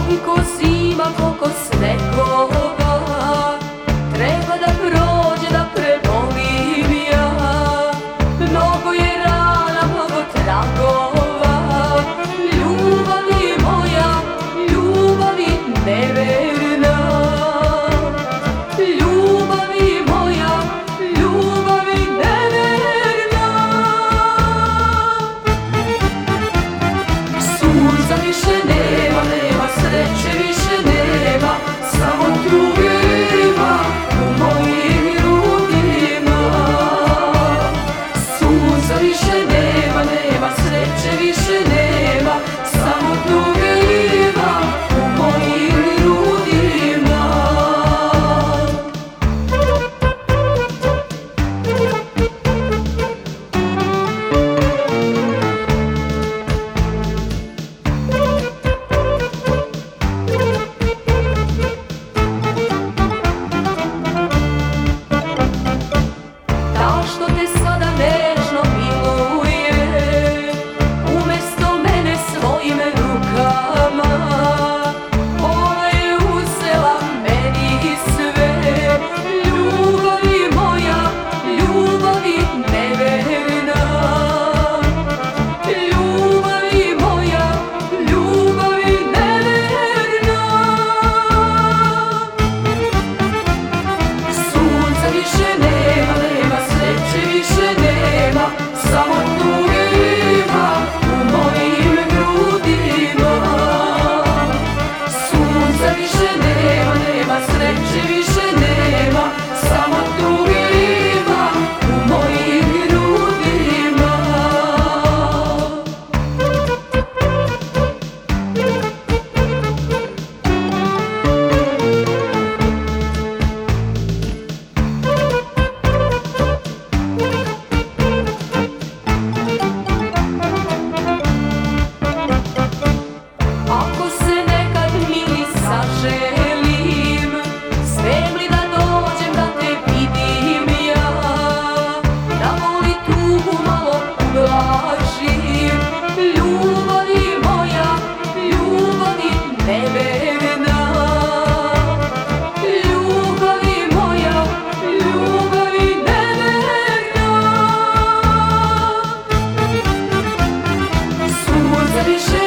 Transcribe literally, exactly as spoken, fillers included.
Koliko zima, koliko snegova treba da prođe da prebolim ja. Mnogo je rana, mnogo tragova, ljubavi moja, ljubavi neverna. Ljubavi moja, ljubavi neverna. Sunca više nema, nema sreće više nema, samo tuge ima u mojim grudima. Sunca više nema, nema sreće više nema, samo tuge ima u mojim grudima. Ta što te sada nežno miluje, umesto mene svojim rukama, ona je uzela meni sve. Ljubavi moja, ljubavi neverna. Ljubavi moja, ljubavi neverna. Sunca više nema, nema sreće više nema, samo tuge ima u mojim grudima. Sunca više nema, nema sreće više nema, samo tuge ima u mojim grudima. Ako se nekad mili zaželim, smem li da dođem da te vidim ja, da voli tugu malo ublažim. Ljubavi moja, ljubavi neverna. Ljubavi moja, ljubavi neverna. Sunca više